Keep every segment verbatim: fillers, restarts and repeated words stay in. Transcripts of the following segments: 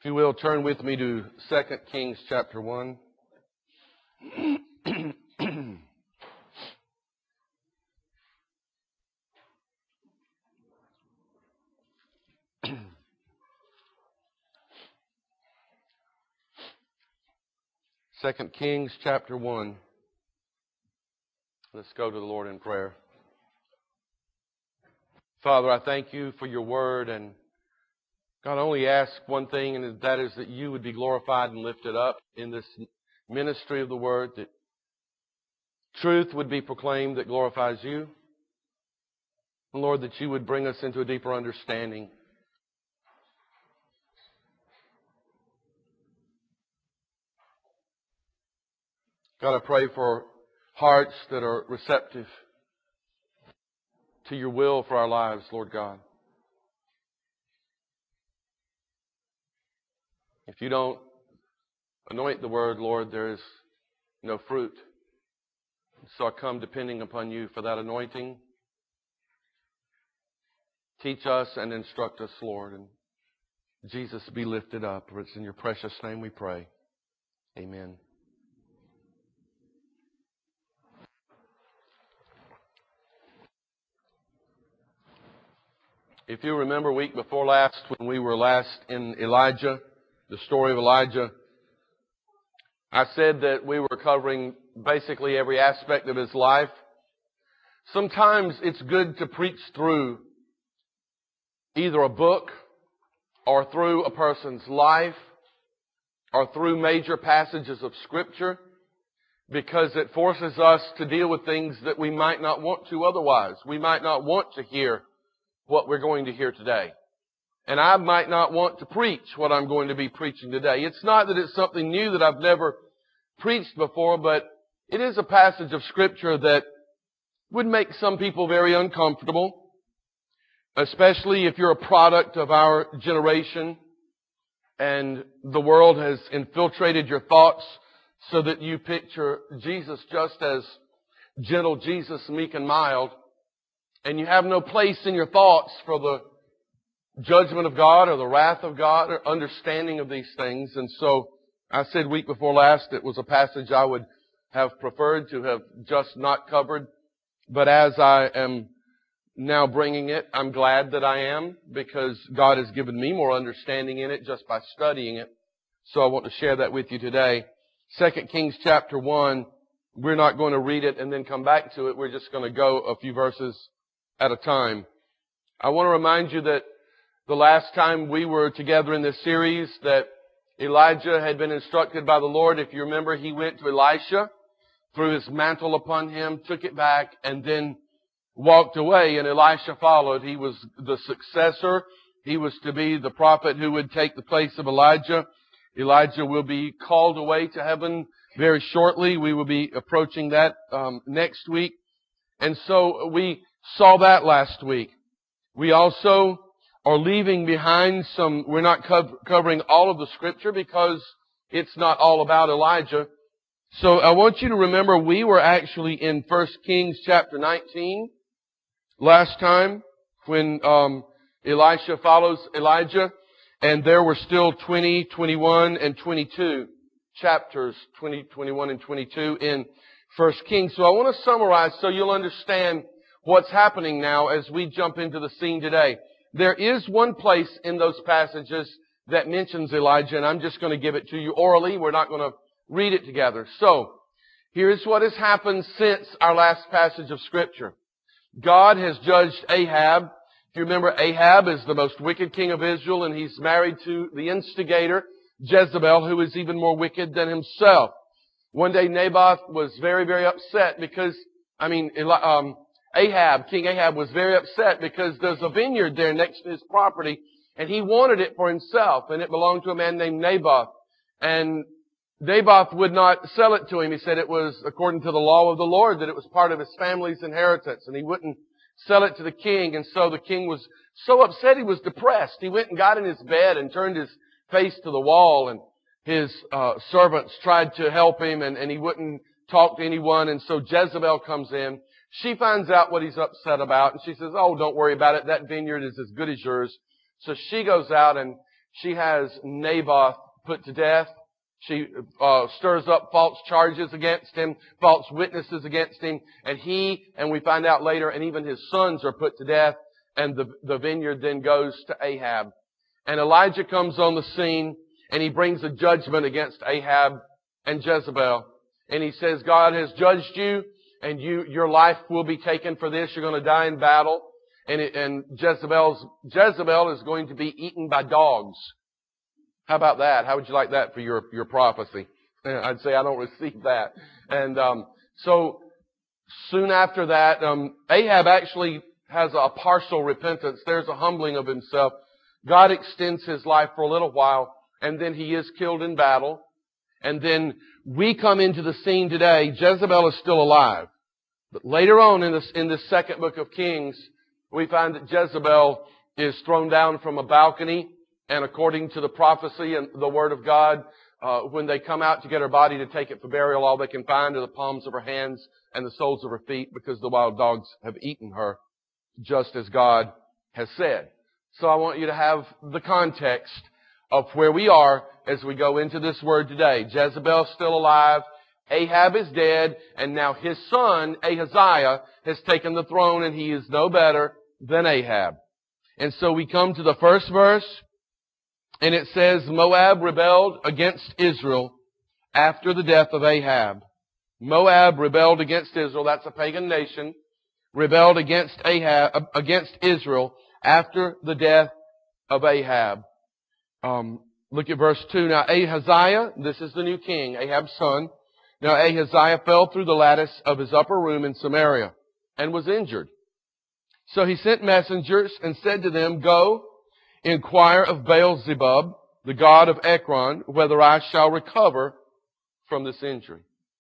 If you will, turn with me to Second Kings chapter one. Second Kings chapter one. Let's go to the Lord in prayer. Father, I thank you for your word, and God, I only ask one thing, and that is that you would be glorified and lifted up in this ministry of the word, that truth would be proclaimed that glorifies you. And Lord, that you would bring us into a deeper understanding. God, I pray for hearts that are receptive to your will for our lives, Lord God. If you don't anoint the word, Lord, there is no fruit. So I come depending upon you for that anointing. Teach us and instruct us, Lord. And Jesus, be lifted up. For it's in your precious name we pray. Amen. If you remember week before last, when we were last in Elijah, the story of Elijah, I said that we were covering basically every aspect of his life. Sometimes it's good to preach through either a book or through a person's life or through major passages of Scripture, because it forces us to deal with things that we might not want to otherwise. We might not want to hear what we're going to hear today. And I might not want to preach what I'm going to be preaching today. It's not that it's something new that I've never preached before, but it is a passage of Scripture that would make some people very uncomfortable, especially if you're a product of our generation and the world has infiltrated your thoughts so that you picture Jesus just as gentle Jesus, meek and mild, and you have no place in your thoughts for the judgment of God or the wrath of God or understanding of these things. And so I said week before last it was a passage I would have preferred to have just not covered. But as I am now bringing it, I'm glad that I am, because God has given me more understanding in it just by studying it. So I want to share that with you today. Second Kings chapter one, we're not going to read it and then come back to it. We're just going to go a few verses at a time. I want to remind you that the last time we were together in this series, that Elijah had been instructed by the Lord. If you remember, he went to Elisha, threw his mantle upon him, took it back, and then walked away, and Elisha followed. He was the successor. He was to be the prophet who would take the place of Elijah. Elijah will be called away to heaven very shortly. We will be approaching that um, next week. And so we saw that last week. We also are leaving behind some, we're not co- covering all of the Scripture because it's not all about Elijah. So I want you to remember we were actually in First Kings chapter nineteen last time when um, Elisha follows Elijah, and there were still twenty, twenty-one, and twenty-two chapters, twenty, twenty-one, and twenty-two in First Kings. So I want to summarize so you'll understand what's happening now as we jump into the scene today. There is one place in those passages that mentions Elijah, and I'm just going to give it to you orally. We're not going to read it together. So, here's what has happened since our last passage of Scripture. God has judged Ahab. If you remember, Ahab is the most wicked king of Israel, and he's married to the instigator, Jezebel, who is even more wicked than himself. One day, Naboth was very, very upset because, I mean, um, Ahab, King Ahab was very upset because there's a vineyard there next to his property, and he wanted it for himself, and it belonged to a man named Naboth. And Naboth would not sell it to him. He said it was according to the law of the Lord, that it was part of his family's inheritance, and he wouldn't sell it to the king. And so the king was so upset, he was depressed. He went and got in his bed and turned his face to the wall, and his uh, servants tried to help him, and, and he wouldn't talk to anyone. And so Jezebel comes in. She finds out what he's upset about, and she says, "Oh, don't worry about it. That vineyard is as good as yours." So she goes out and She has Naboth put to death. She uh, stirs up false charges against him, false witnesses against him, and he, and we find out later, and even his sons are put to death, and the, the vineyard then goes to Ahab. And Elijah comes on the scene, and he brings a judgment against Ahab and Jezebel. And he says, God has judged you, and you, your life will be taken for this. You're going to die in battle. And, it, and Jezebel's, Jezebel is going to be eaten by dogs. How about that? How would you like that for your, your prophecy? I'd say I don't receive that. And um, so soon after that, um, Ahab actually has a partial repentance. There's a humbling of himself. God extends his life for a little while, and then he is killed in battle. And then we come into the scene today. Jezebel is still alive. But later on in this, in this second book of Kings, we find that Jezebel is thrown down from a balcony. And according to the prophecy and the Word of God, uh, when they come out to get her body to take it for burial, all they can find are the palms of her hands and the soles of her feet, because the wild dogs have eaten her, just as God has said. So I want you to have the context of where we are as we go into this word today. Jezebel's still alive. Ahab is dead. And now his son, Ahaziah, has taken the throne, and he is no better than Ahab. And so we come to the first verse. And it says, Moab rebelled against Israel after the death of Ahab. Moab rebelled against Israel. That's a pagan nation. Rebelled against Ahab, against Israel after the death of Ahab. Um, look at verse two. Now Ahaziah, this is the new king, Ahab's son. Now Ahaziah fell through the lattice of his upper room in Samaria and was injured. So he sent messengers and said to them, Go, inquire of Baal-zebub, the god of Ekron, whether I shall recover from this injury.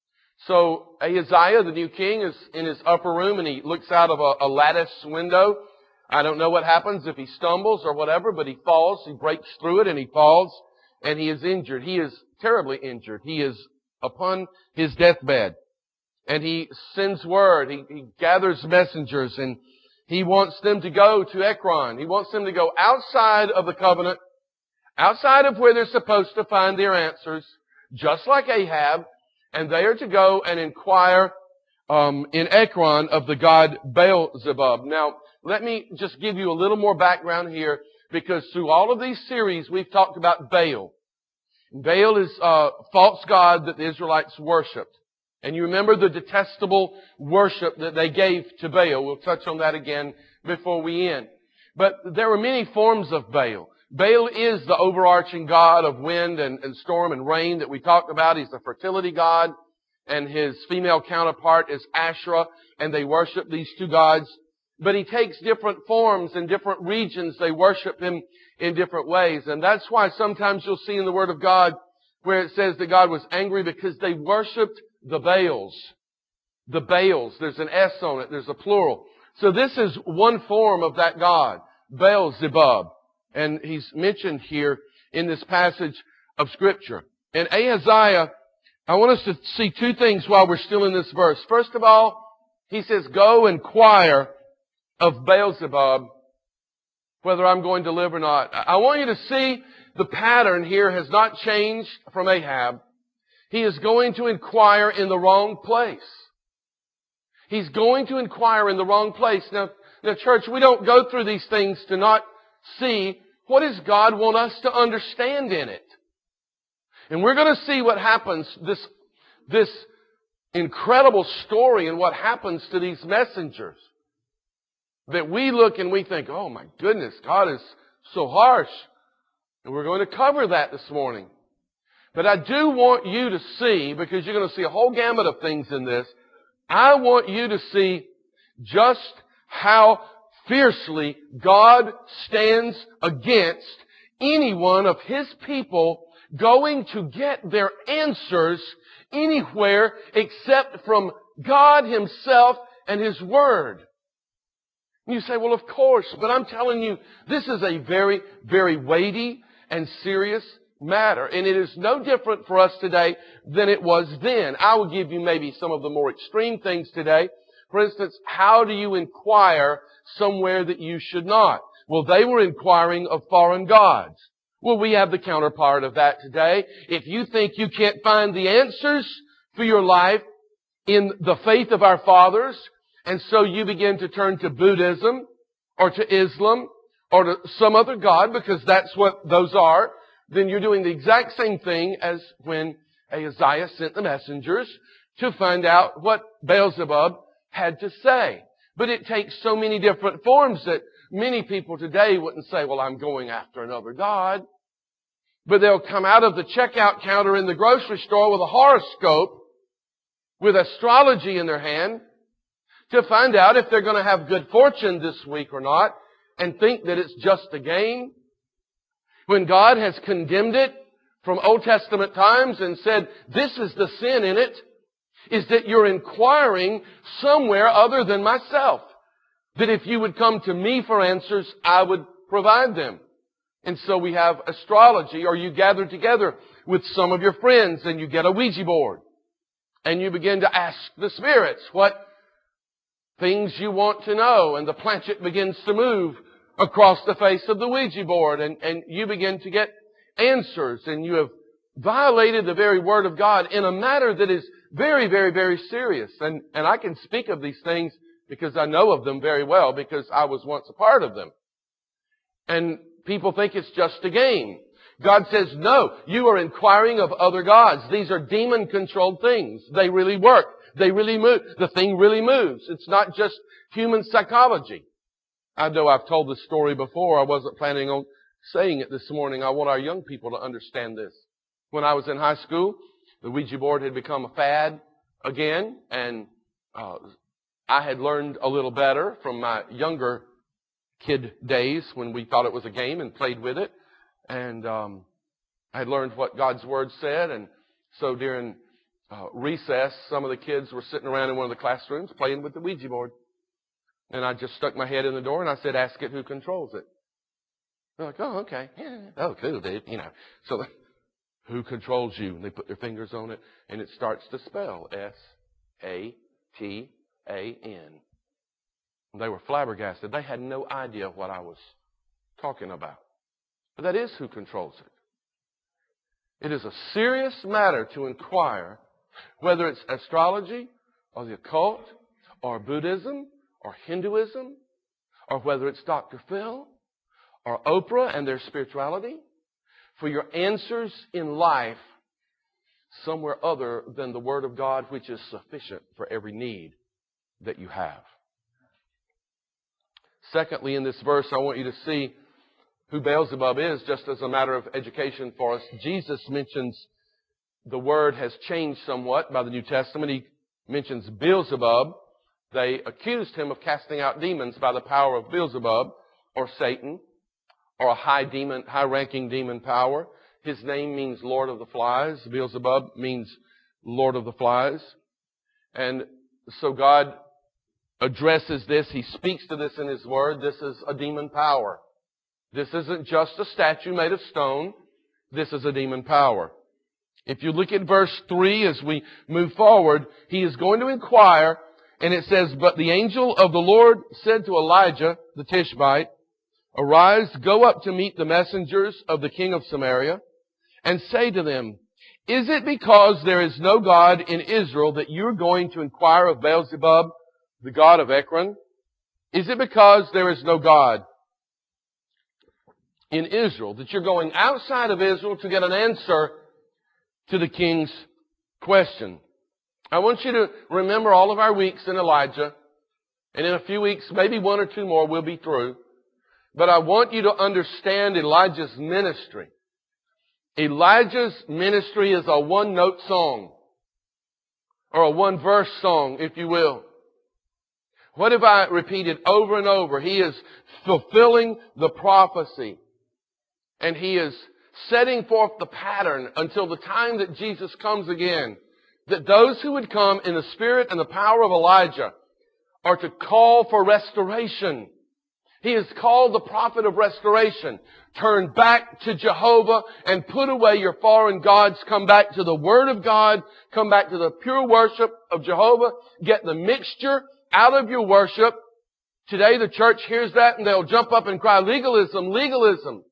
So Ahaziah, the new king, is in his upper room, and he looks out of a, a lattice window. I don't know what happens if he stumbles or whatever, but he falls. He breaks through it and he falls, and he is injured. He is terribly injured. He is upon his deathbed. And he sends word. He, he gathers messengers, and he wants them to go to Ekron. He wants them to go outside of the covenant, outside of where they're supposed to find their answers, just like Ahab, and they are to go and inquire um, in Ekron of the god Baal-zebub. Now, let me just give you a little more background here, because through all of these series, we've talked about Baal. Baal is a false god that the Israelites worshipped. And you remember the detestable worship that they gave to Baal. We'll touch on that again before we end. But there are many forms of Baal. Baal is the overarching god of wind and, and storm and rain that we talked about. He's the fertility god. And his female counterpart is Asherah. And they worship these two gods. But he takes different forms in different regions. They worship him in different ways. And that's why sometimes you'll see in the Word of God where it says that God was angry because they worshipped the Baals. The Baals. There's an S on it. There's a plural. So this is one form of that god, Baal-zebub. And he's mentioned here in this passage of Scripture. And Ahaziah, I want us to see two things while we're still in this verse. First of all, he says, Go inquire of Baal-zebub whether I'm going to live or not. I want you to see the pattern here has not changed from Ahab. He is going to inquire in the wrong place. He's going to inquire in the wrong place. Now, now, church, we don't go through these things to not see what does God want us to understand in it. And we're going to see what happens, this, this incredible story and what happens to these messengers. That we look and we think, oh my goodness, God is so harsh. And we're going to cover that this morning. But I do want you to see, because you're going to see a whole gamut of things in this, I want you to see just how fiercely God stands against any one of His people going to get their answers anywhere except from God Himself and His Word. And you say, well, of course, but I'm telling you, this is a very, very weighty and serious matter. And it is no different for us today than it was then. I will give you maybe some of the more extreme things today. For instance, how do you inquire somewhere that you should not? Well, they were inquiring of foreign gods. Well, we have the counterpart of that today. If you think you can't find the answers for your life in the faith of our fathers, and so you begin to turn to Buddhism or to Islam or to some other god because that's what those are, then you're doing the exact same thing as when Ahaziah sent the messengers to find out what Beelzebub had to say. But it takes so many different forms that many people today wouldn't say, well, I'm going after another god. But they'll come out of the checkout counter in the grocery store with a horoscope, with astrology in their hand, to find out if they're going to have good fortune this week or not, and think that it's just a game. When God has condemned it from Old Testament times and said, this is the sin in it, is that you're inquiring somewhere other than myself. That if you would come to me for answers, I would provide them. And so we have astrology, or you gather together with some of your friends and you get a Ouija board. And you begin to ask the spirits what things you want to know. And the planchet begins to move across the face of the Ouija board. And, and you begin to get answers. And you have violated the very Word of God in a matter that is very, very, very serious. And, and I can speak of these things because I know of them very well because I was once a part of them. And people think it's just a game. God says, no, you are inquiring of other gods. These are demon-controlled things. They really work. They really move. The thing really moves. It's not just human psychology. I know I've told this story before. I wasn't planning on saying it this morning. I want our young people to understand this. When I was in high school, the Ouija board had become a fad again, and uh, I had learned a little better from my younger kid days when we thought it was a game and played with it. And um, I had learned what God's Word said. And so during uh, recess, some of the kids were sitting around in one of the classrooms playing with the Ouija board. And I just stuck my head in the door and I said, ask it who controls it. They're like, oh, okay. Yeah. Oh, cool, dude. You know. So the, who controls you? And they put their fingers on it and it starts to spell S A T A N. They were flabbergasted. They had no idea what I was talking about. But that is who controls it. It is a serious matter to inquire whether it's astrology or the occult or Buddhism or Hinduism or whether it's Doctor Phil or Oprah and their spirituality for your answers in life somewhere other than the Word of God, which is sufficient for every need that you have. Secondly, in this verse, I want you to see who Beelzebub is, just as a matter of education for us. Jesus mentions the word has changed somewhat by the New Testament. He mentions Beelzebub. They accused him of casting out demons by the power of Beelzebub, or Satan, or a high demon, high-ranking demon power. His name means Lord of the Flies. Beelzebub means Lord of the Flies. And so God addresses this. He speaks to this in His Word. This is a demon power. This isn't just a statue made of stone. This is a demon power. If you look at verse three as we move forward, he is going to inquire, and it says, but the angel of the Lord said to Elijah, the Tishbite, arise, go up to meet the messengers of the king of Samaria, and say to them, is it because there is no God in Israel that you're going to inquire of Beelzebub, the god of Ekron? Is it because there is no God in Israel that you're going outside of Israel to get an answer to the king's question? I want you to remember all of our weeks in Elijah, and in a few weeks, maybe one or two more, we'll be through. But I want you to understand Elijah's ministry. Elijah's ministry is a one-note song, or a one-verse song, if you will. What have I repeated over and over? He is fulfilling the prophecy. And he is setting forth the pattern until the time that Jesus comes again. That those who would come in the spirit and the power of Elijah are to call for restoration. He is called the prophet of restoration. Turn back to Jehovah and put away your foreign gods. Come back to the Word of God. Come back to the pure worship of Jehovah. Get the mixture out of your worship. Today the church hears that and they'll jump up and cry, legalism, legalism.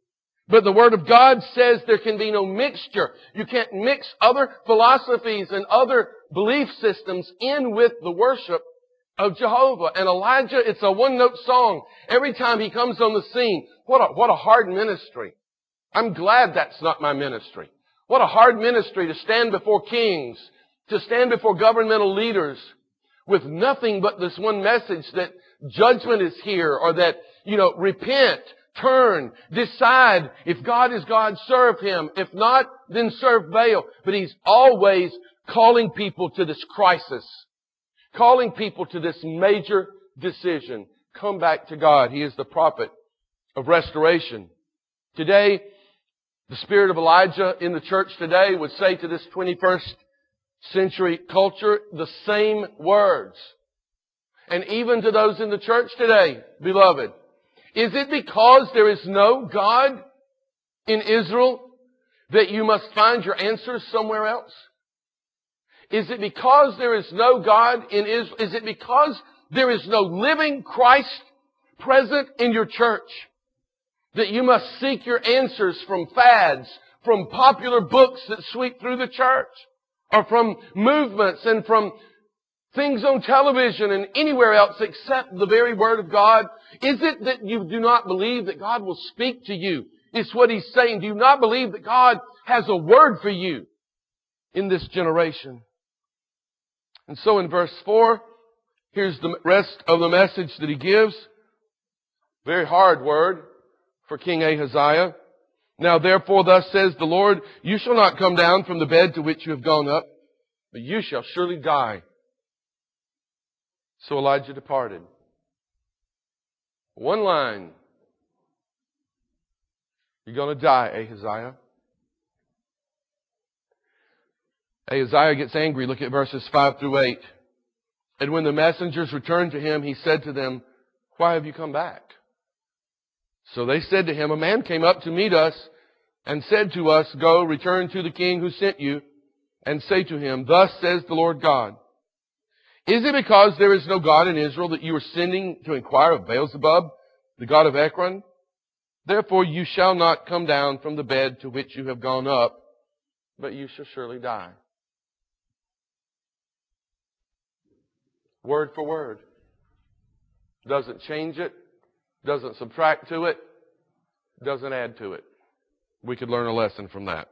But the Word of God says there can be no mixture. You can't mix other philosophies and other belief systems in with the worship of Jehovah. And Elijah, it's a one-note song. Every time he comes on the scene, what a, what a hard ministry. I'm glad that's not my ministry. What a hard ministry to stand before kings, to stand before governmental leaders with nothing but this one message that judgment is here, or that, you know, repent, turn, decide. If God is God, serve Him. If not, then serve Baal. But He's always calling people to this crisis, calling people to this major decision. Come back to God. He is the prophet of restoration. Today, the spirit of Elijah in the church today would say to this twenty-first century culture the same words. And even to those in the church today, beloved, is it because there is no God in Israel that you must find your answers somewhere else? Is it because there is no God in Israel? Is it because there is no living Christ present in your church that you must seek your answers from fads, from popular books that sweep through the church, or from movements and from things on television and anywhere else except the very Word of God? Is it that you do not believe that God will speak to you? It's what He's saying. Do you not believe that God has a word for you in this generation? And so in verse four, here's the rest of the message that he gives. Very hard word for King Ahaziah. Now therefore thus says the Lord, you shall not come down from the bed to which you have gone up, but you shall surely die. So Elijah departed. One line. You're going to die, Ahaziah. Ahaziah gets angry. Look at verses five through eight. And when the messengers returned to him, he said to them, why have you come back? So they said to him, a man came up to meet us and said to us, go, return to the king who sent you, and say to him, thus says the Lord God, is it because there is no God in Israel that you are sending to inquire of Beelzebub, the god of Ekron? Therefore you shall not come down from the bed to which you have gone up, but you shall surely die. Word for word. Doesn't change it. Doesn't subtract to it. Doesn't add to it. We could learn a lesson from that.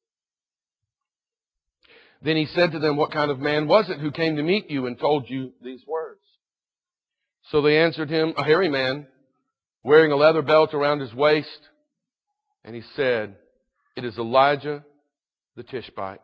Then he said to them, what kind of man was it who came to meet you and told you these words? So they answered him, a hairy man, wearing a leather belt around his waist. And he said, it is Elijah the Tishbite.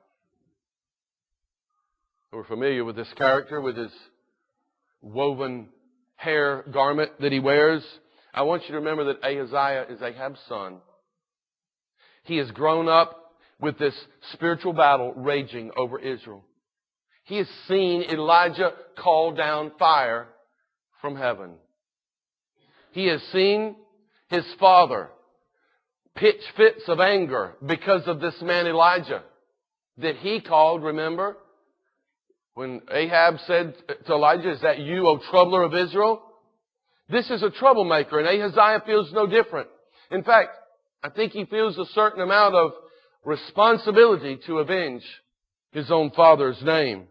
We're familiar with this character, with his woven hair garment that he wears. I want you to remember that Ahaziah is Ahab's son. He has grown up with this spiritual battle raging over Israel. He has seen Elijah call down fire from heaven. He has seen his father pitch fits of anger because of this man Elijah that he called, remember, when Ahab said to Elijah, is that you, O troubler of Israel? This is a troublemaker, and Ahaziah feels no different. In fact, I think he feels a certain amount of responsibility to avenge his own father's name.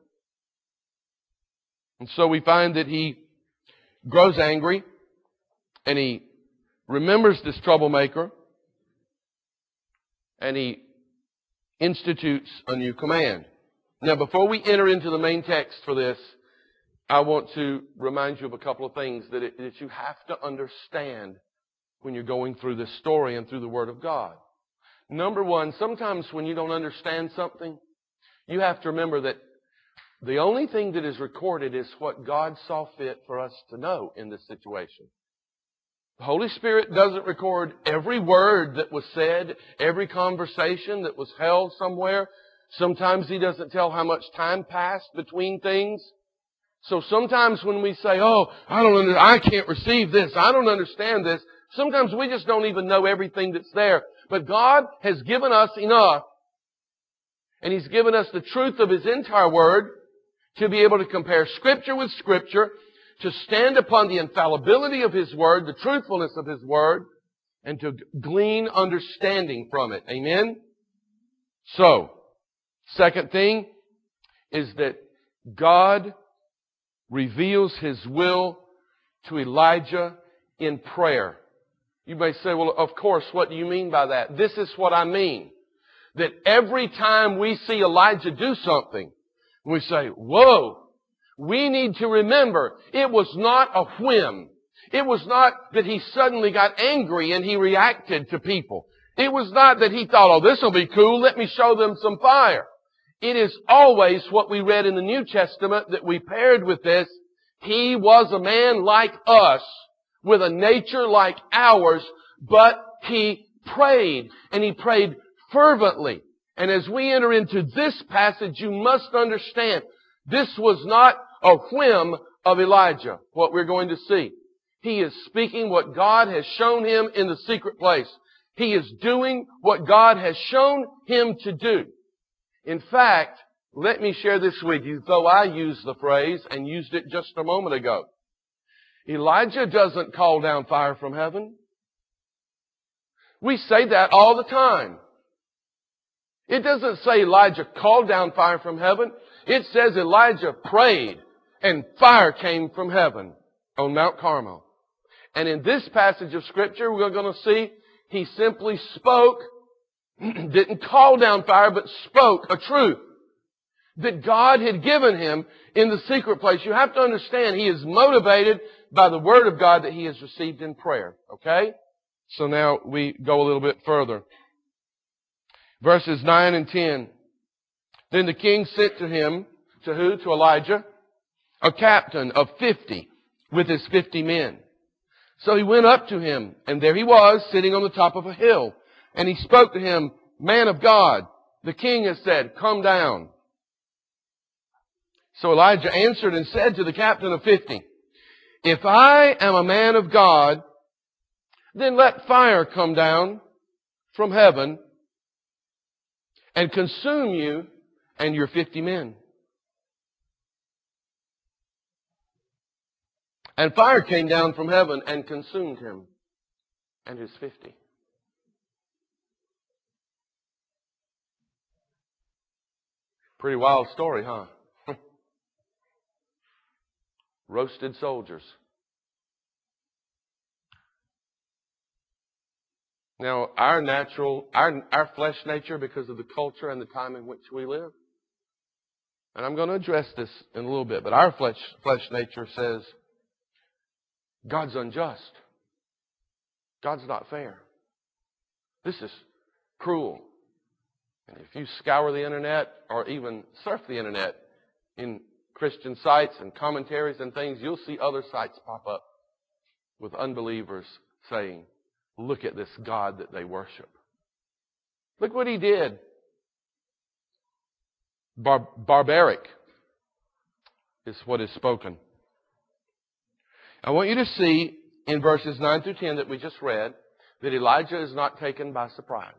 And so we find that he grows angry, and he remembers this troublemaker, and he institutes a new command. Now, before we enter into the main text for this, I want to remind you of a couple of things that, it, that you have to understand when you're going through this story and through the Word of God. Number one, sometimes when you don't understand something, you have to remember that the only thing that is recorded is what God saw fit for us to know in this situation. The Holy Spirit doesn't record every word that was said, every conversation that was held somewhere. Sometimes He doesn't tell how much time passed between things. So sometimes when we say, oh, I don't under, I can't receive this, I don't understand this, sometimes we just don't even know everything that's there. But God has given us enough, and He's given us the truth of His entire Word to be able to compare Scripture with Scripture, to stand upon the infallibility of His Word, the truthfulness of His Word, and to glean understanding from it. Amen? So, second thing is that God reveals His will to Elijah in prayer. You may say, well, of course, what do you mean by that? This is what I mean. That every time we see Elijah do something, we say, whoa, we need to remember it was not a whim. It was not that he suddenly got angry and he reacted to people. It was not that he thought, oh, this will be cool, let me show them some fire. It is always what we read in the New Testament that we paired with this. He was a man like us, with a nature like ours, but he prayed, and he prayed fervently. And as we enter into this passage, you must understand, this was not a whim of Elijah, what we're going to see. He is speaking what God has shown him in the secret place. He is doing what God has shown him to do. In fact, let me share this with you, though I used the phrase and used it just a moment ago. Elijah doesn't call down fire from heaven. We say that all the time. It doesn't say Elijah called down fire from heaven. It says Elijah prayed and fire came from heaven on Mount Carmel. And in this passage of Scripture, we're going to see he simply spoke, didn't call down fire, but spoke a truth that God had given him in the secret place. You have to understand, he is motivated by the Word of God that he has received in prayer. Okay? So now we go a little bit further. Verses nine and ten. Then the king sent to him, to who? To Elijah, a captain of fifty with his fifty men. So he went up to him, and there he was, sitting on the top of a hill. And he spoke to him, Man of God, the king has said, come down. So Elijah answered and said to the captain of fifty, If I am a man of God, then let fire come down from heaven and consume you and your fifty men. And fire came down from heaven and consumed him and his fifty. Pretty wild story, huh? Roasted soldiers. Now, our natural, our, our flesh nature, because of the culture and the time in which we live, and I'm going to address this in a little bit, but our flesh, flesh nature says, God's unjust. God's not fair. This is cruel. And if you scour the internet or even surf the internet in Christian sites and commentaries and things, you'll see other sites pop up with unbelievers saying, look at this God that they worship. Look what he did. Bar- barbaric is what is spoken. I want you to see in verses nine through ten that we just read that Elijah is not taken by surprise.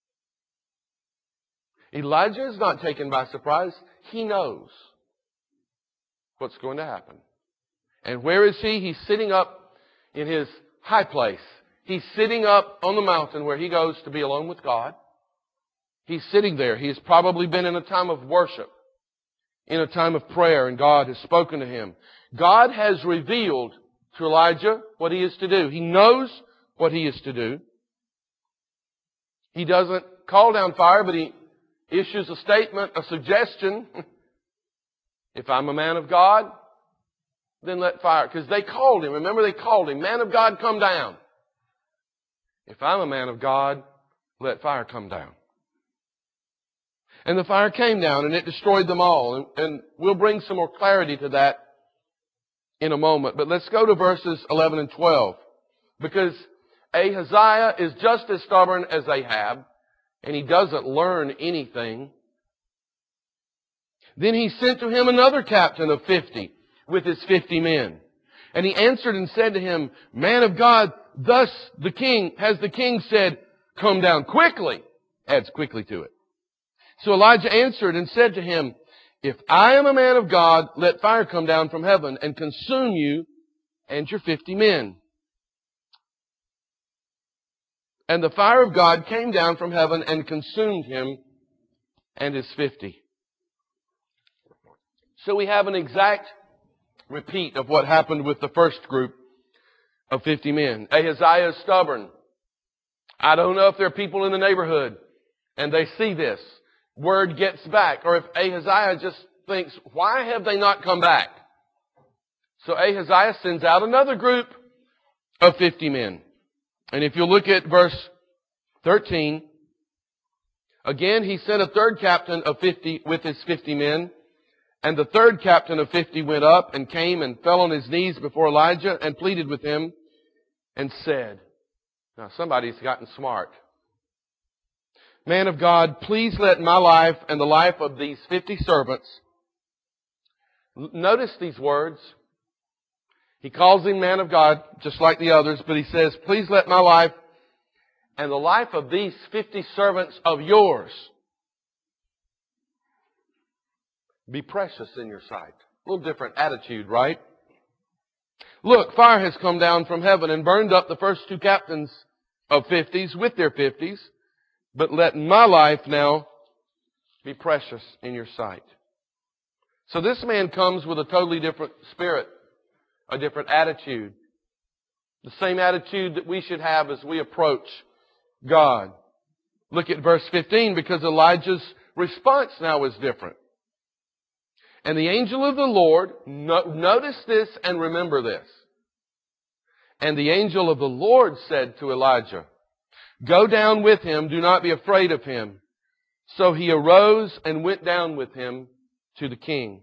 Elijah is not taken by surprise. He knows what's going to happen. And where is he? He's sitting up in his high place. He's sitting up on the mountain where he goes to be alone with God. He's sitting there. He's probably been in a time of worship, in a time of prayer, and God has spoken to him. God has revealed to Elijah what he is to do. He knows what he is to do. He doesn't call down fire, but he issues a statement, a suggestion. If I'm a man of God, then let fire. Because they called him. Remember, they called him. Man of God, come down. If I'm a man of God, let fire come down. And the fire came down and it destroyed them all. And, and we'll bring some more clarity to that in a moment. But let's go to verses eleven and twelve. Because Ahaziah is just as stubborn as Ahab, and he doesn't learn anything. Then he sent to him another captain of fifty with his fifty men. And he answered and said to him, Man of God, thus the king, has the king said, come down quickly. Adds quickly to it. So Elijah answered and said to him, If I am a man of God, let fire come down from heaven and consume you and your fifty men. And the fire of God came down from heaven and consumed him and his fifty. So we have an exact repeat of what happened with the first group of fifty men. Ahaziah is stubborn. I don't know if there are people in the neighborhood and they see this. Word gets back. Or if Ahaziah just thinks, why have they not come back? So Ahaziah sends out another group of fifty men. And if you look at verse thirteen, again he sent a third captain of fifty with his fifty men. And the third captain of fifty went up and came and fell on his knees before Elijah and pleaded with him and said, now somebody's gotten smart. Man of God, please let my life and the life of these fifty servants. Notice these words. He calls him man of God, just like the others, but he says, please let my life and the life of these fifty servants of yours be precious in your sight. A little different attitude, right? Look, fire has come down from heaven and burned up the first two captains of fifties with their fifties, but let my life now be precious in your sight. So this man comes with a totally different spirit, a different attitude. The same attitude that we should have as we approach God. Look at verse fifteen, because Elijah's response now is different. And the angel of the Lord, no, notice this and remember this. And the angel of the Lord said to Elijah, go down with him, do not be afraid of him. So he arose and went down with him to the king.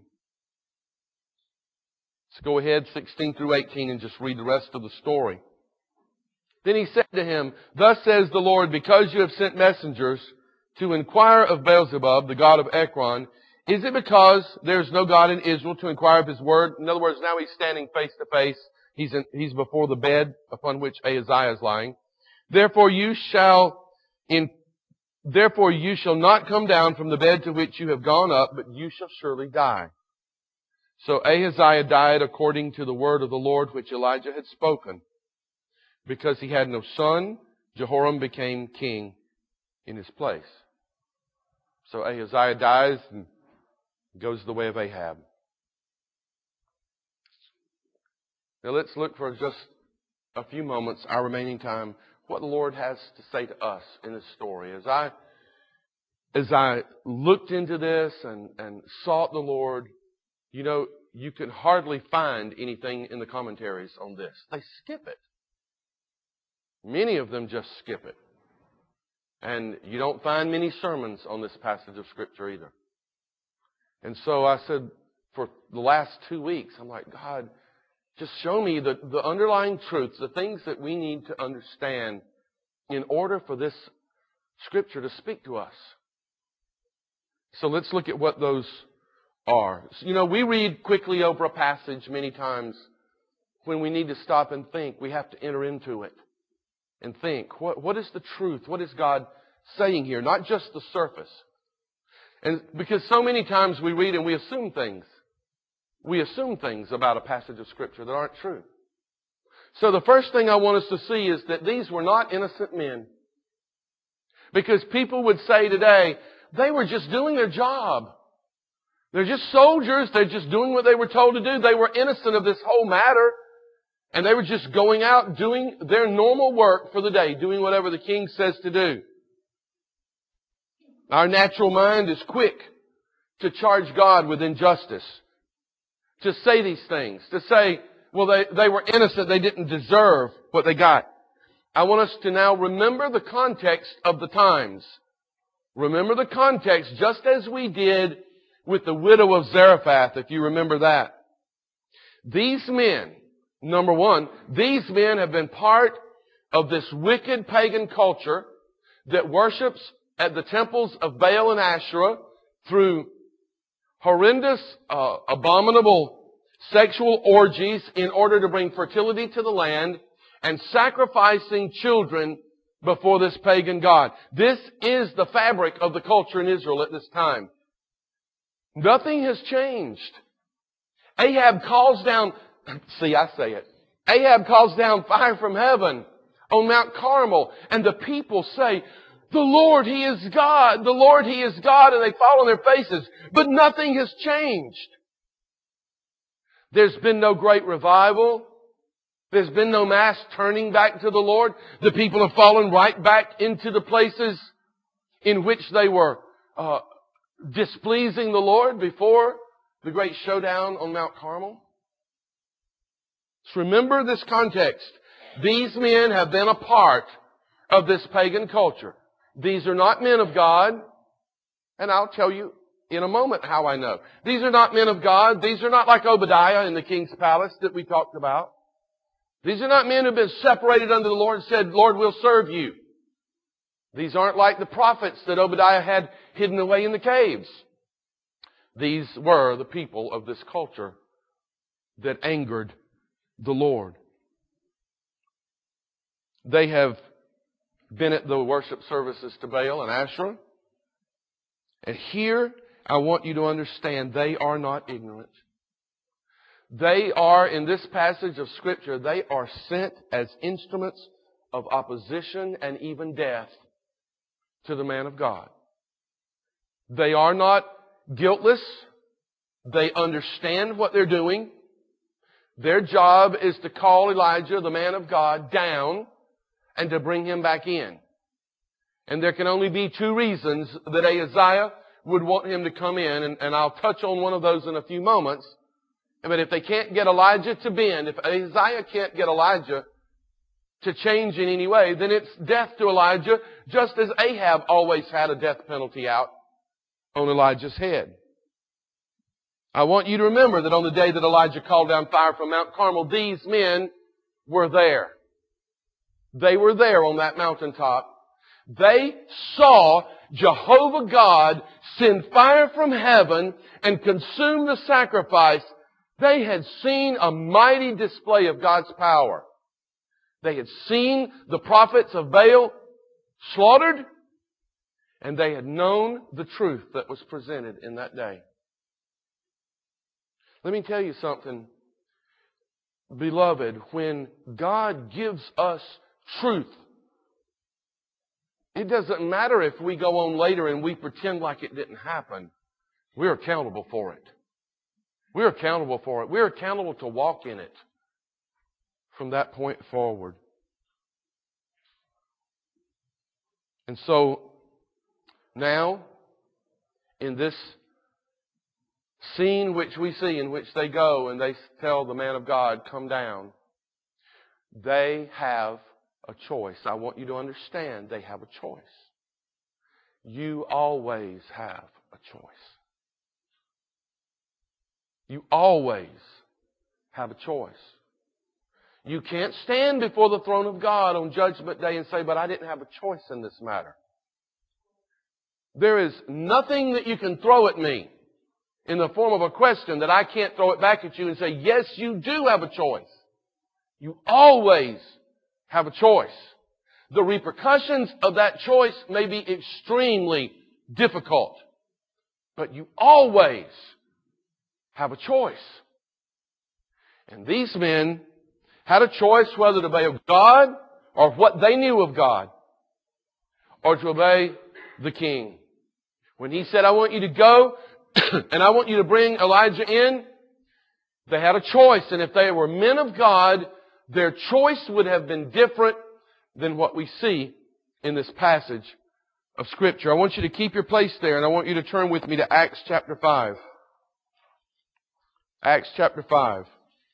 Let's go ahead, sixteen through eighteen, and just read the rest of the story. Then he said to him, thus says the Lord, because you have sent messengers to inquire of Beelzebub, the god of Ekron, is it because there is no God in Israel to inquire of his word? In other words, now he's standing face to face. He's in, he's before the bed upon which Ahaziah is lying. Therefore you shall in, therefore you shall not come down from the bed to which you have gone up, but you shall surely die. So Ahaziah died according to the word of the Lord which Elijah had spoken. Because he had no son, Jehoram became king in his place. So Ahaziah dies and goes the way of Ahab. Now let's look for just a few moments, our remaining time, what the Lord has to say to us in this story. As I, as I looked into this and, and sought the Lord, you know, you can hardly find anything in the commentaries on this. They skip it. Many of them just skip it. And you don't find many sermons on this passage of Scripture either. And so I said, for the last two weeks, I'm like, God, just show me the, the underlying truths, the things that we need to understand in order for this Scripture to speak to us. So let's look at what those are. You know, we read quickly over a passage many times. When we need to stop and think, we have to enter into it and think, what, what is the truth? What is God saying here? Not just the surface. And because so many times we read and we assume things. We assume things about a passage of Scripture that aren't true. So the first thing I want us to see is that these were not innocent men. Because people would say today, they were just doing their job. They're just soldiers. They're just doing what they were told to do. They were innocent of this whole matter. And they were just going out doing their normal work for the day, doing whatever the king says to do. Our natural mind is quick to charge God with injustice. To say these things. To say, well, they, they were innocent. They didn't deserve what they got. I want us to now remember the context of the times. Remember the context just as we did with the widow of Zarephath, if you remember that. These men, number one, these men have been part of this wicked pagan culture that worships at the temples of Baal and Asherah through horrendous, uh, abominable sexual orgies in order to bring fertility to the land and sacrificing children before this pagan god. This is the fabric of the culture in Israel at this time. Nothing has changed. Ahab calls down, see, I say it. Ahab calls down fire from heaven on Mount Carmel. And the people say, the Lord, He is God. The Lord, He is God. And they fall on their faces. But nothing has changed. There's been no great revival. There's been no mass turning back to the Lord. The people have fallen right back into the places in which they were uh, displeasing the Lord before the great showdown on Mount Carmel. So remember this context. These men have been a part of this pagan culture. These are not men of God. And I'll tell you in a moment how I know. These are not men of God. These are not like Obadiah in the king's palace that we talked about. These are not men who have been separated unto the Lord and said, Lord, we'll serve you. These aren't like the prophets that Obadiah had hidden away in the caves. These were the people of this culture that angered the Lord. They have been at the worship services to Baal and Asherah. And here, I want you to understand, they are not ignorant. They are, in this passage of Scripture, they are sent as instruments of opposition and even death to the man of God. They are not guiltless. They understand what they're doing. Their job is to call Elijah, the man of God, down and to bring him back in. And there can only be two reasons that Ahaziah would want him to come in, and, and I'll touch on one of those in a few moments. But if they can't get Elijah to bend, if Ahaziah can't get Elijah to change in any way, then it's death to Elijah, just as Ahab always had a death penalty out on Elijah's head. I want you to remember that on the day that Elijah called down fire from Mount Carmel, these men were there. They were there on that mountaintop. They saw Jehovah God send fire from heaven and consume the sacrifice. They had seen a mighty display of God's power. They had seen the prophets of Baal slaughtered, and they had known the truth that was presented in that day. Let me tell you something, beloved. When God gives us truth, it doesn't matter if we go on later and we pretend like it didn't happen. We're accountable for it. We're accountable for it. We're accountable to walk in it from that point forward. And so, now, in this scene which we see, in which they go and they tell the man of God, come down, they have a choice. I want you to understand they have a choice. You always have a choice. You always have a choice. You can't stand before the throne of God on Judgment Day and say, but I didn't have a choice in this matter. There is nothing that you can throw at me in the form of a question that I can't throw it back at you and say, yes, you do have a choice. You always have a choice. The repercussions of that choice may be extremely difficult, but you always have a choice. And these men had a choice whether to obey God or what they knew of God, or to obey the king. When he said, I want you to go and I want you to bring Elijah in, they had a choice. And if they were men of God, their choice would have been different than what we see in this passage of Scripture. I want you to keep your place there, and I want you to turn with me to Acts chapter five. Acts chapter five.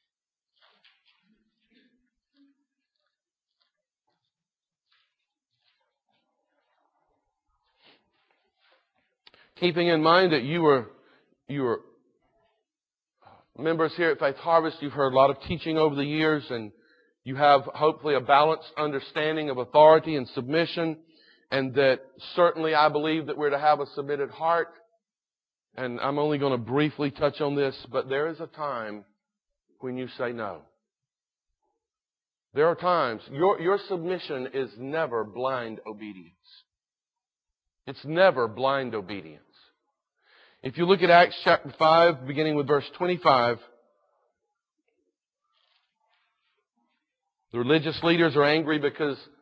Keeping in mind that you were, you were members here at Faith Harvest, you've heard a lot of teaching over the years, and you have hopefully a balanced understanding of authority and submission, and that certainly I believe that we're to have a submitted heart. And I'm only going to briefly touch on this, but there is a time when you say no. There are times, your, your submission is never blind obedience. It's never blind obedience. If you look at Acts chapter five, beginning with verse twenty-five, the religious leaders are angry because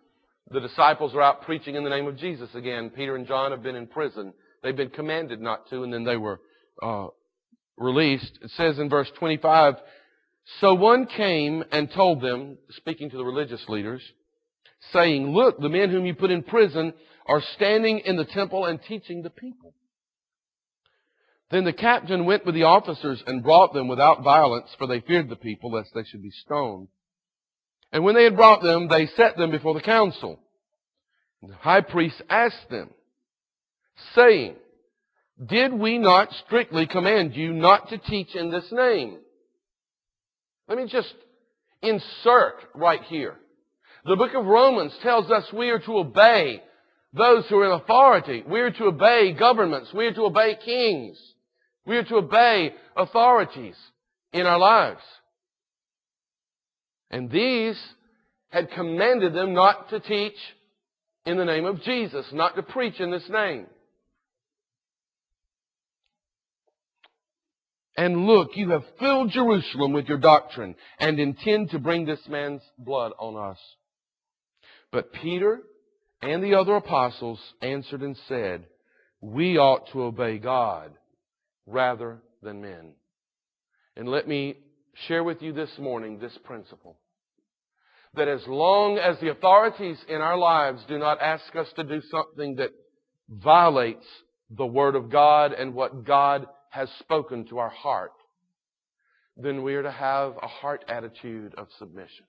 The disciples are out preaching in the name of Jesus again. Peter and John have been in prison. They've been commanded not to, and then they were uh, released. It says in verse twenty-five, so one came and told them, speaking to the religious leaders, saying, look, the men whom you put in prison are standing in the temple and teaching the people. Then the captain went with the officers and brought them without violence, for they feared the people, lest they should be stoned. And when they had brought them, they set them before the council. And the high priest asked them, saying, did we not strictly command you not to teach in this name? Let me just insert right here. The book of Romans tells us we are to obey those who are in authority. We are to obey governments. We are to obey kings. We are to obey authorities in our lives. And these had commanded them not to teach in the name of Jesus, not to preach in this name. And look, you have filled Jerusalem with your doctrine and intend to bring this man's blood on us. But Peter and the other apostles answered and said, we ought to obey God rather than men. And let me share with you this morning this principle. That as long as the authorities in our lives do not ask us to do something that violates the Word of God and what God has spoken to our heart, then we are to have a heart attitude of submission.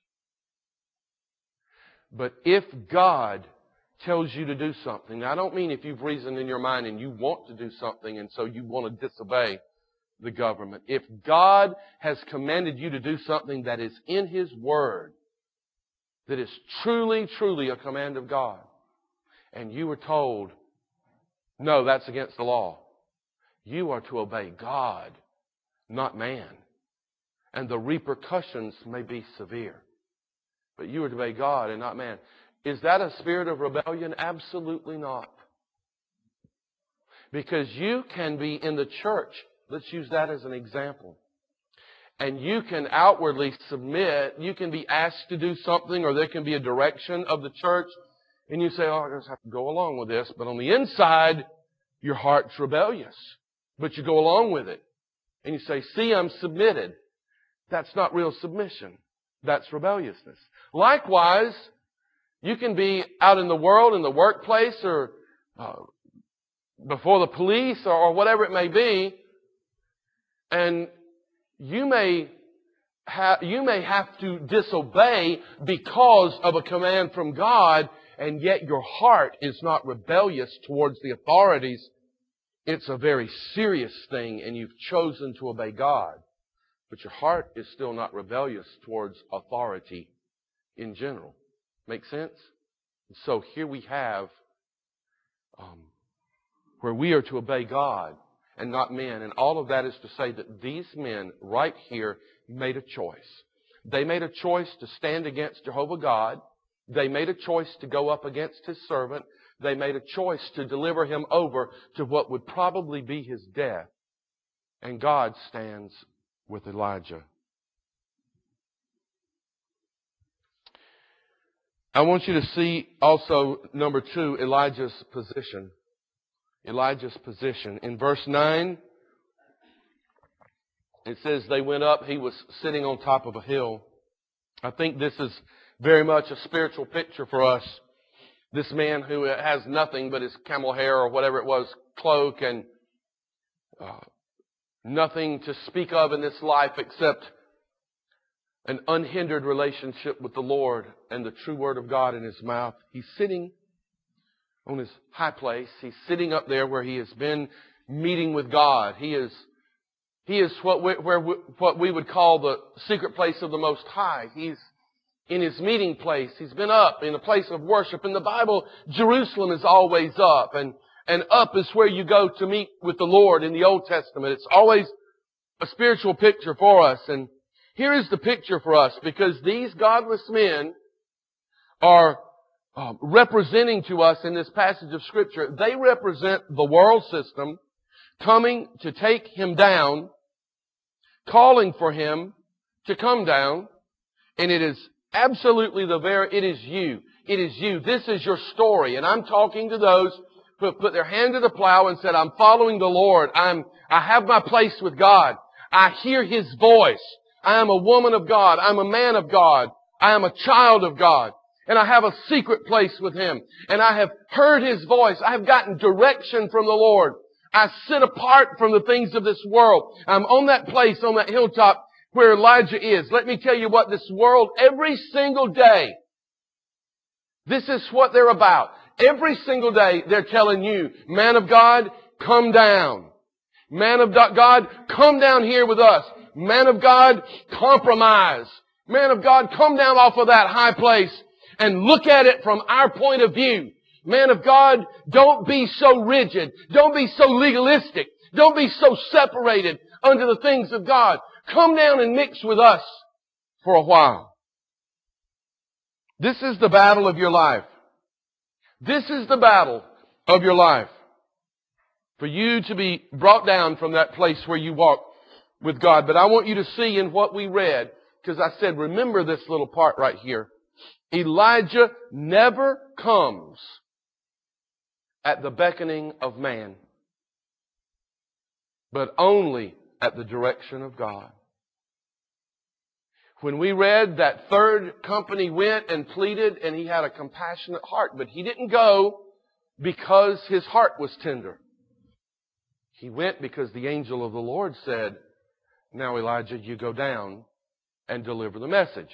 But if God tells you to do something, I don't mean if you've reasoned in your mind and you want to do something and so you want to disobey the government. If God has commanded you to do something that is in His Word, that is truly, truly a command of God, and you were told, no, that's against the law, you are to obey God, not man. And the repercussions may be severe. But you are to obey God and not man. Is that a spirit of rebellion? Absolutely not. Because you can be in the church. Let's use that as an example. And you can outwardly submit. You can be asked to do something, or there can be a direction of the church. And you say, oh, I just have to go along with this. But on the inside, your heart's rebellious. But you go along with it. And you say, see, I'm submitted. That's not real submission. That's rebelliousness. Likewise, you can be out in the world, in the workplace, or uh, before the police, or, or whatever it may be, and you may ha- you may have to disobey because of a command from God, and yet your heart is not rebellious towards the authorities. It's a very serious thing, and you've chosen to obey God. But your heart is still not rebellious towards authority in general. Make sense? So here we have um, where we are to obey God and not men. And all of that is to say that these men right here made a choice. They made a choice to stand against Jehovah God. They made a choice to go up against His servant. They made a choice to deliver him over to what would probably be his death. And God stands with Elijah. I want you to see also, number two, Elijah's position. Elijah's position. In verse nine, it says they went up. He was sitting on top of a hill. I think this is very much a spiritual picture for us. This man who has nothing but his camel hair or whatever it was, cloak, and uh, nothing to speak of in this life except an unhindered relationship with the Lord and the true Word of God in his mouth. He's sitting on his high place. He's sitting up there where he has been meeting with God. He is, he is what we, where we, what we would call the secret place of the Most High. He's in his meeting place. He's been up in a place of worship. In the Bible, Jerusalem is always up. And, and up is where you go to meet with the Lord in the Old Testament. It's always a spiritual picture for us. And here is the picture for us, because these godless men are uh, representing to us in this passage of Scripture. They represent the world system coming to take him down, calling for him to come down, and it is absolutely the very, it is you. It is you. This is your story. And I'm talking to those who have put their hand to the plow and said, I'm following the Lord. I'm, I have my place with God. I hear His voice. I am a woman of God. I'm a man of God. I am a child of God. And I have a secret place with Him. And I have heard His voice. I have gotten direction from the Lord. I sit apart from the things of this world. I'm on that place, on that hilltop where Elijah is. Let me tell you what, this world, every single day, this is what they're about. Every single day, they're telling you, man of God, come down. Man of God, come down here with us. Man of God, compromise. Man of God, come down off of that high place and look at it from our point of view. Man of God, don't be so rigid. Don't be so legalistic. Don't be so separated under the things of God. Come down and mix with us for a while. This is the battle of your life. This is the battle of your life. For you to be brought down from that place where you walk with God. But I want you to see in what we read, because I said, remember this little part right here. Elijah never comes at the beckoning of man, but only at the direction of God. When we read that third company went and pleaded, and he had a compassionate heart, but he didn't go because his heart was tender. He went because the angel of the Lord said, now Elijah, you go down and deliver the message.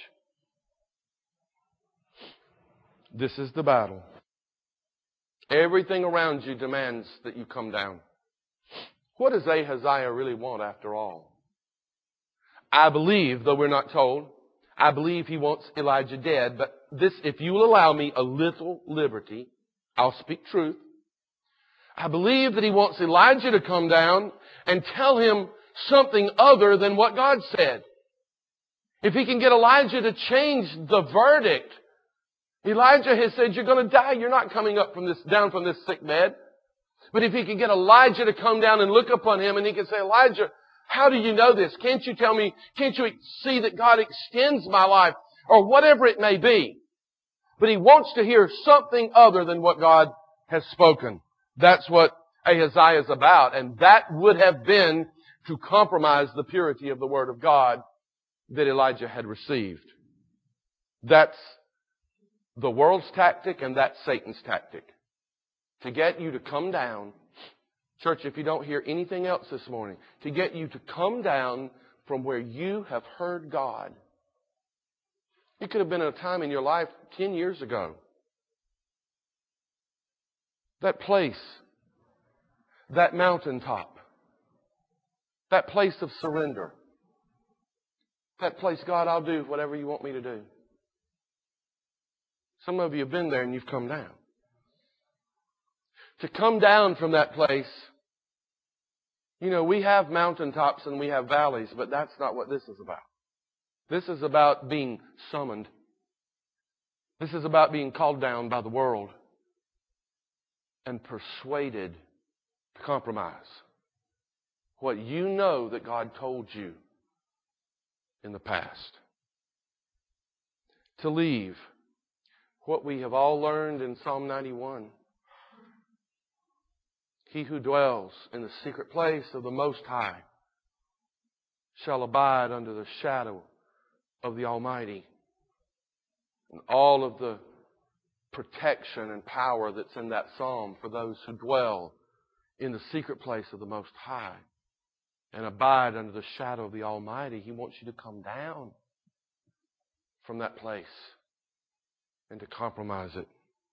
This is the battle. Everything around you demands that you come down. What does Ahaziah really want after all? I believe, though we're not told, I believe he wants Elijah dead. But this, if you will allow me a little liberty, I'll speak truth. I believe that he wants Elijah to come down and tell him something other than what God said. If he can get Elijah to change the verdict. Elijah has said, you're going to die. You're not coming up from this, down from this sick bed. But if he can get Elijah to come down and look upon him, and he can say, Elijah, how do you know this? Can't you tell me, can't you see that God extends my life? Or whatever it may be. But he wants to hear something other than what God has spoken. That's what Ahaziah is about. And that would have been to compromise the purity of the Word of God that Elijah had received. That's the world's tactic, and that's Satan's tactic. To get you to come down. Church, if you don't hear anything else this morning, to get you to come down from where you have heard God. It could have been a time in your life ten years ago. That place, that mountaintop, that place of surrender, that place, God, I'll do whatever you want me to do. Some of you have been there and you've come down. To come down from that place, you know, we have mountaintops and we have valleys, but that's not what this is about. This is about being summoned. This is about being called down by the world and persuaded to compromise what you know that God told you in the past. To leave what we have all learned in Psalm ninety-one. He who dwells in the secret place of the Most High shall abide under the shadow of the Almighty. And all of the protection and power that's in that psalm for those who dwell in the secret place of the Most High and abide under the shadow of the Almighty. He wants you to come down from that place and to compromise it.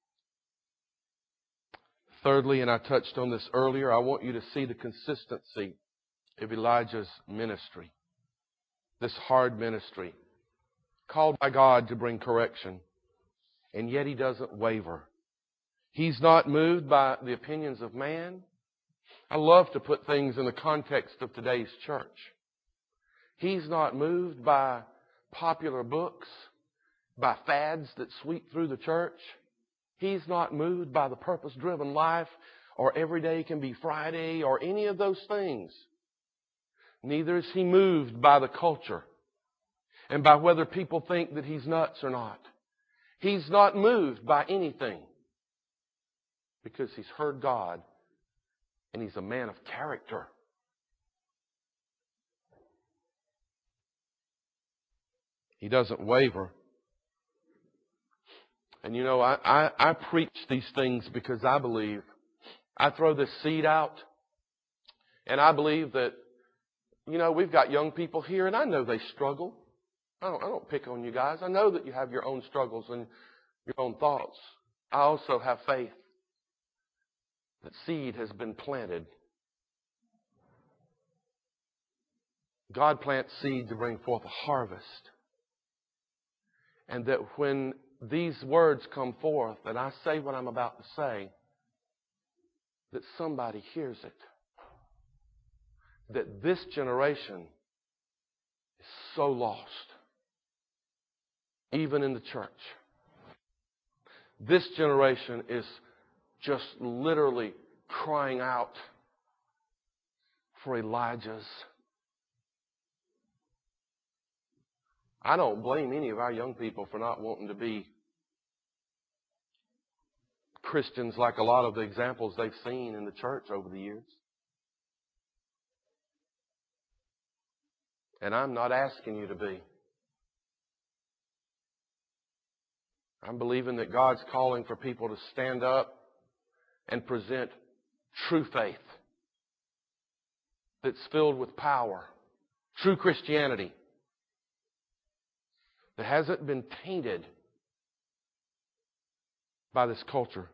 Thirdly, and I touched on this earlier, I want you to see the consistency of Elijah's ministry. This hard ministry, called by God to bring correction, and yet he doesn't waver. He's not moved by the opinions of man. I love to put things in the context of today's church. He's not moved by popular books, by fads that sweep through the church. He's not moved by the purpose-driven life, or every day can be Friday, or any of those things. Neither is he moved by the culture and by whether people think that he's nuts or not. He's not moved by anything because he's heard God and he's a man of character. He doesn't waver. And you know, I, I, I preach these things because I believe, I throw this seed out, and I believe that, you know, we've got young people here, and I know they struggle. I don't, I don't pick on you guys. I know that you have your own struggles and your own thoughts. I also have faith that seed has been planted. God plants seed to bring forth a harvest. And that when these words come forth and I say what I'm about to say, that somebody hears it. That this generation is so lost, even in the church. This generation is just literally crying out for Elijahs. I don't blame any of our young people for not wanting to be Christians like a lot of the examples they've seen in the church over the years. And I'm not asking you to be. I'm believing that God's calling for people to stand up and present true faith that's filled with power, true Christianity that hasn't been tainted by this culture.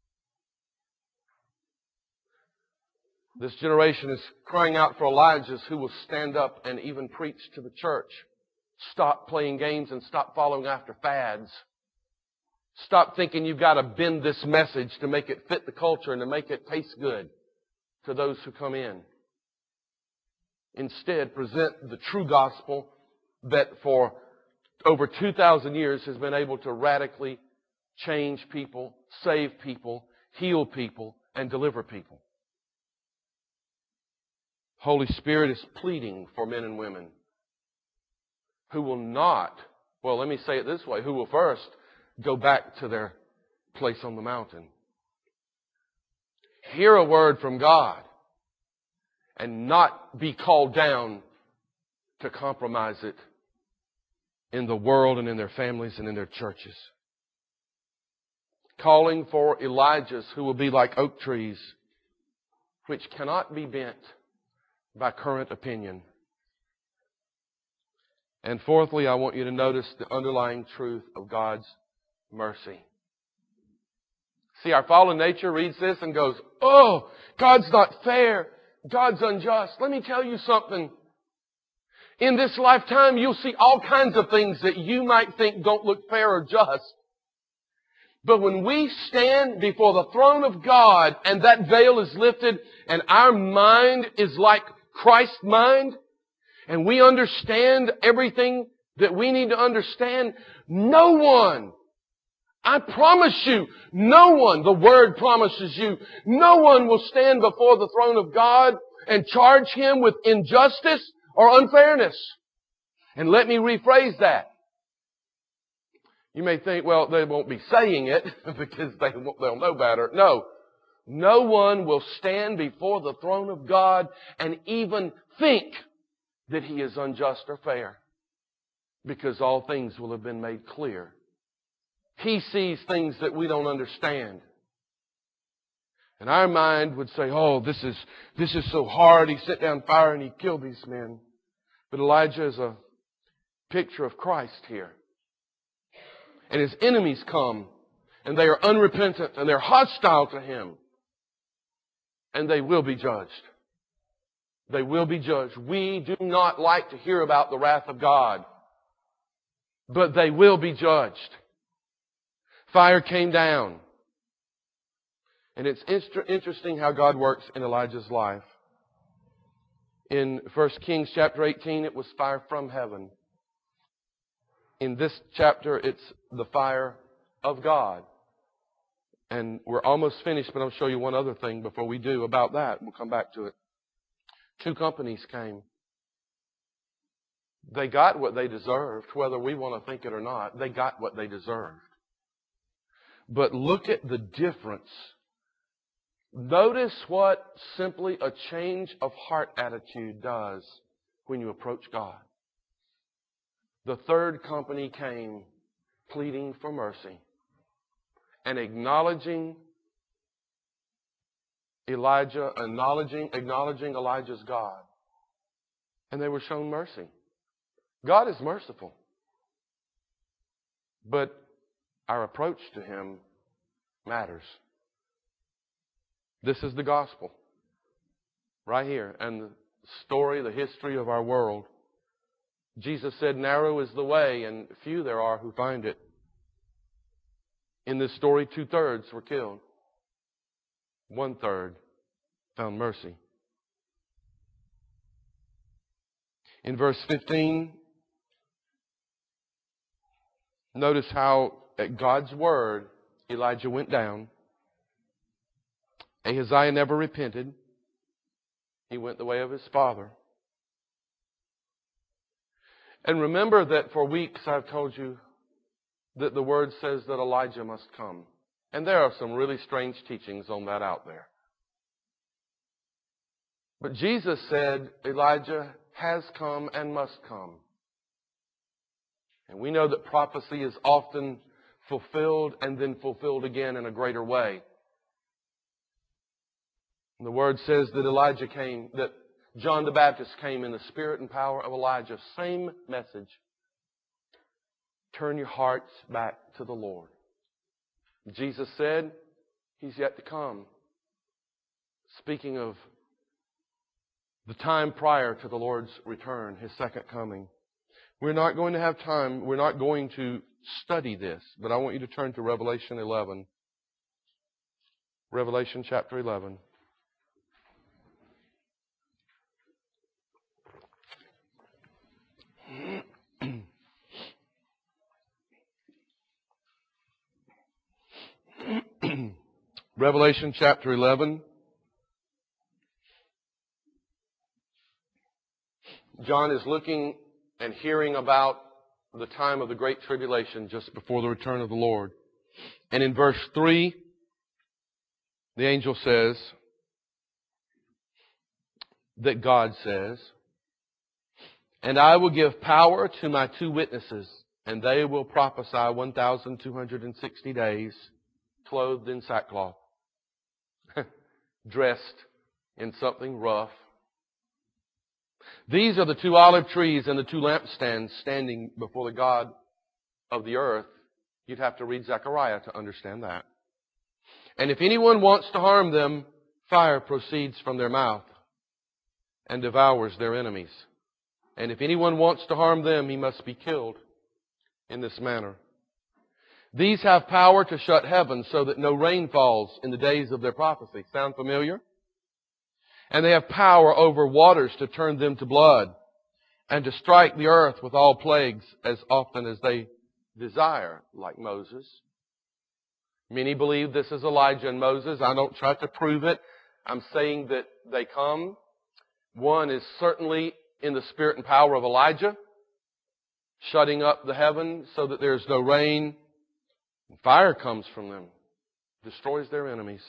This generation is crying out for Elijahs who will stand up and even preach to the church. Stop playing games and stop following after fads. Stop thinking you've got to bend this message to make it fit the culture and to make it taste good to those who come in. Instead, present the true gospel that for over two thousand years has been able to radically change people, save people, heal people, and deliver people. Holy Spirit is pleading for men and women who will not, well, let me say it this way, who will first go back to their place on the mountain. Hear a word from God and not be called down to compromise it in the world and in their families and in their churches. Calling for Elijahs who will be like oak trees, which cannot be bent by current opinion. And fourthly, I want you to notice the underlying truth of God's mercy. See, our fallen nature reads this and goes, oh, God's not fair. God's unjust. Let me tell you something. In this lifetime, you'll see all kinds of things that you might think don't look fair or just. But when we stand before the throne of God and that veil is lifted and our mind is like Christ's mind and we understand everything that we need to understand, no one, I promise you, no one, the Word promises you, no one will stand before the throne of God and charge Him with injustice or unfairness. And let me rephrase that. You may think, well, they won't be saying it because they won't, they'll know better. No. No one will stand before the throne of God and even think that He is unjust or fair, because all things will have been made clear. He sees things that we don't understand. And our mind would say, oh, this is, this is so hard. He set down fire and he killed these men. But Elijah is a picture of Christ here. And his enemies come, and they are unrepentant, and they're hostile to him. And they will be judged. They will be judged. We do not like to hear about the wrath of God, but they will be judged. Fire came down. And it's interesting how God works in Elijah's life. In First Kings chapter eighteen, it was fire from heaven. In this chapter, it's the fire of God. And we're almost finished, but I'll show you one other thing before we do about that. We'll come back to it. Two companies came. They got what they deserved, whether we want to think it or not. They got what they deserved. But look at the difference. Notice what simply a change of heart attitude does when you approach God. The third company came pleading for mercy and acknowledging Elijah, acknowledging, acknowledging Elijah's God. And they were shown mercy. God is merciful. But our approach to Him matters. This is the gospel. Right here. And the story, the history of our world. Jesus said, narrow is the way, and few there are who find it. In this story, two-thirds were killed. One-third found mercy. In verse fifteen, notice how at God's word, Elijah went down. Ahaziah never repented. He went the way of his father. And remember that for weeks I've told you that the Word says that Elijah must come. And there are some really strange teachings on that out there. But Jesus said Elijah has come and must come. And we know that prophecy is often fulfilled and then fulfilled again in a greater way. And the Word says that Elijah came, that John the Baptist came in the spirit and power of Elijah. Same message. Turn your hearts back to the Lord. Jesus said He's yet to come. Speaking of the time prior to the Lord's return, His second coming. We're not going to have time, we're not going to study this, but I want you to turn to Revelation eleven. Revelation chapter eleven. Revelation chapter eleven. John is looking and hearing about the time of the Great Tribulation just before the return of the Lord. And in verse three, the angel says that God says, and I will give power to my two witnesses, and they will prophesy one thousand two hundred sixty days, clothed in sackcloth, dressed in something rough. These are the two olive trees and the two lampstands standing before the God of the earth. You'd have to read Zechariah to understand that. And if anyone wants to harm them, fire proceeds from their mouth and devours their enemies. And if anyone wants to harm them, he must be killed in this manner. These have power to shut heaven so that no rain falls in the days of their prophecy. Sound familiar? And they have power over waters to turn them to blood and to strike the earth with all plagues as often as they desire, like Moses. Many believe this is Elijah and Moses. I don't try to prove it. I'm saying that they come. One is certainly in the spirit and power of Elijah, shutting up the heaven so that there's no rain. Fire comes from them, destroys their enemies.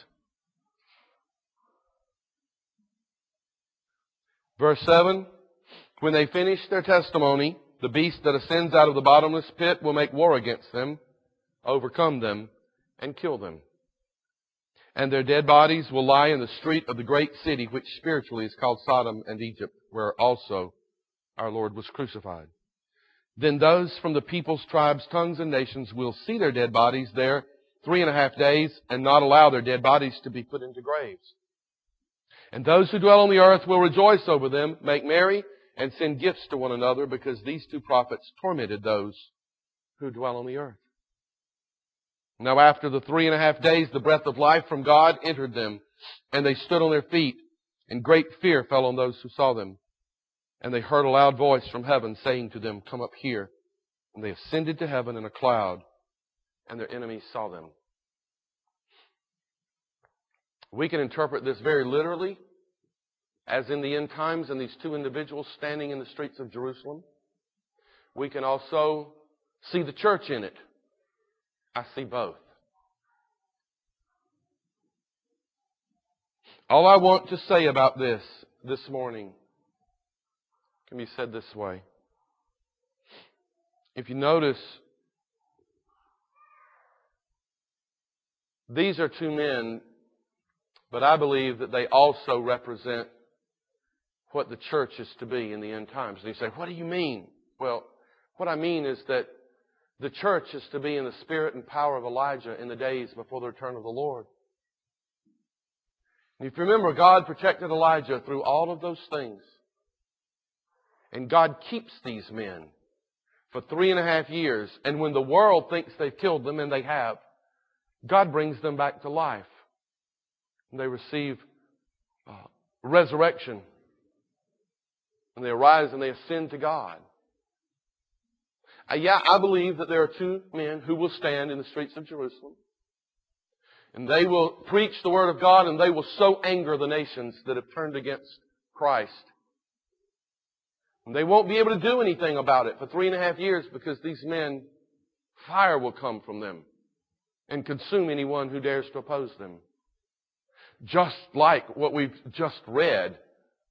Verse seven, when they finish their testimony, the beast that ascends out of the bottomless pit will make war against them, overcome them, and kill them. And their dead bodies will lie in the street of the great city, which spiritually is called Sodom and Egypt, where also our Lord was crucified. Then those from the peoples, tribes, tongues, and nations will see their dead bodies there three and a half days and not allow their dead bodies to be put into graves. And those who dwell on the earth will rejoice over them, make merry, and send gifts to one another, because these two prophets tormented those who dwell on the earth. Now after the three and a half days, the breath of life from God entered them, and they stood on their feet, and great fear fell on those who saw them. And they heard a loud voice from heaven saying to them, come up here. And they ascended to heaven in a cloud, and their enemies saw them. We can interpret this very literally, as in the end times and these two individuals standing in the streets of Jerusalem. We can also see the church in it. I see both. All I want to say about this this morning can be said this way. If you notice, these are two men, but I believe that they also represent what the church is to be in the end times. And you say, what do you mean? Well, what I mean is that the church is to be in the spirit and power of Elijah in the days before the return of the Lord. And if you remember, God protected Elijah through all of those things. And God keeps these men for three and a half years. And when the world thinks they've killed them, and they have, God brings them back to life. And they receive uh, resurrection. And they arise and they ascend to God. Uh, yeah, I believe that there are two men who will stand in the streets of Jerusalem. And they will preach the Word of God, and they will so anger the nations that have turned against Christ. And they won't be able to do anything about it for three and a half years because these men, fire will come from them and consume anyone who dares to oppose them. Just like what we've just read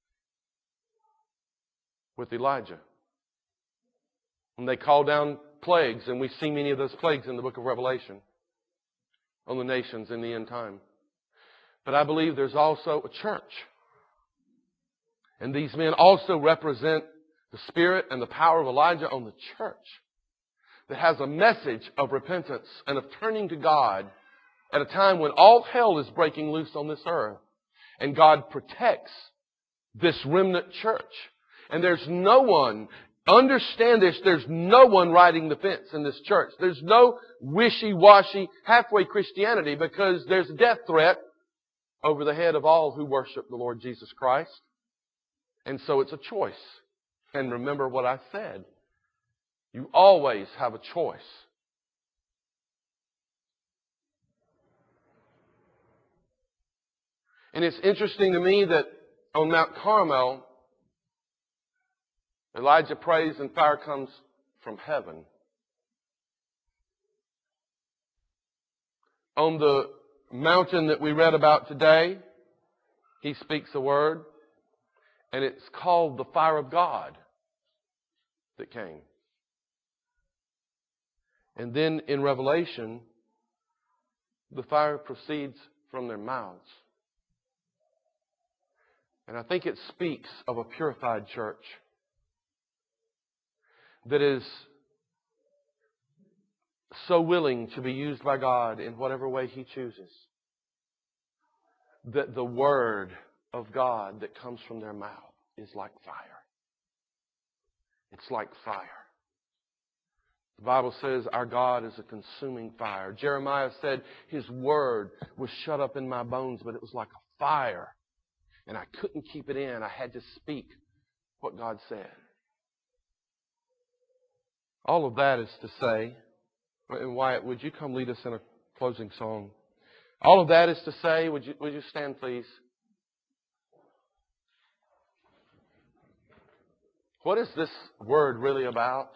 with Elijah. And they call down plagues, and we see many of those plagues in the book of Revelation on the nations in the end time. But I believe there's also a church. And these men also represent the spirit and the power of Elijah on the church that has a message of repentance and of turning to God at a time when all hell is breaking loose on this earth. And God protects this remnant church. And there's no one, understand this, there's no one riding the fence in this church. There's no wishy-washy, halfway Christianity, because there's a death threat over the head of all who worship the Lord Jesus Christ. And so it's a choice. And remember what I said. You always have a choice. And it's interesting to me that on Mount Carmel, Elijah prays and fire comes from heaven. On the mountain that we read about today, he speaks a word, and it's called the fire of God that came. And then in Revelation, the fire proceeds from their mouths. And I think it speaks of a purified church that is so willing to be used by God in whatever way He chooses, that the Word of God that comes from their mouth is like fire. It's like fire. The Bible says our God is a consuming fire. Jeremiah said His Word was shut up in my bones, but it was like a fire. And I couldn't keep it in. I had to speak what God said. All of that is to say, and Wyatt, would you come lead us in a closing song? All of that is to say, would you, would you stand please? What is this word really about?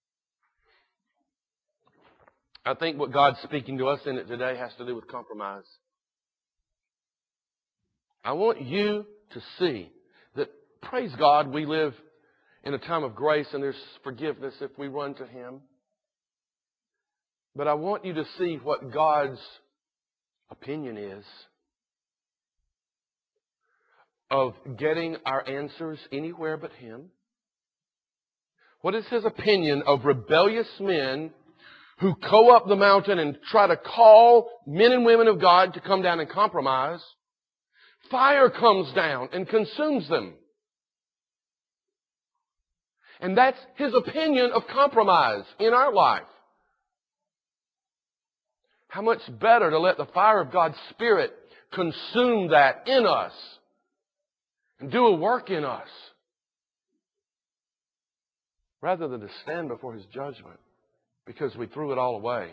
I think what God's speaking to us in it today has to do with compromise. I want you to see that, praise God, we live in a time of grace and there's forgiveness if we run to Him. But I want you to see what God's opinion is of getting our answers anywhere but Him. What is His opinion of rebellious men who go up the mountain and try to call men and women of God to come down and compromise? Fire comes down and consumes them. And that's His opinion of compromise in our life. How much better to let the fire of God's Spirit consume that in us and do a work in us rather than to stand before His judgment because we threw it all away.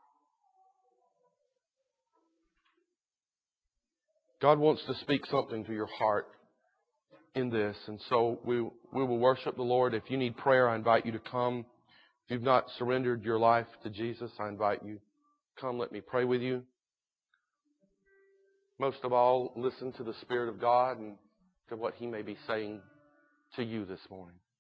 God wants to speak something to your heart in this, and so we we will worship the Lord. If you need prayer, I invite you to come. If you've not surrendered your life to Jesus, I invite you, come, let me pray with you. Most of all, listen to the Spirit of God and to what He may be saying to you this morning.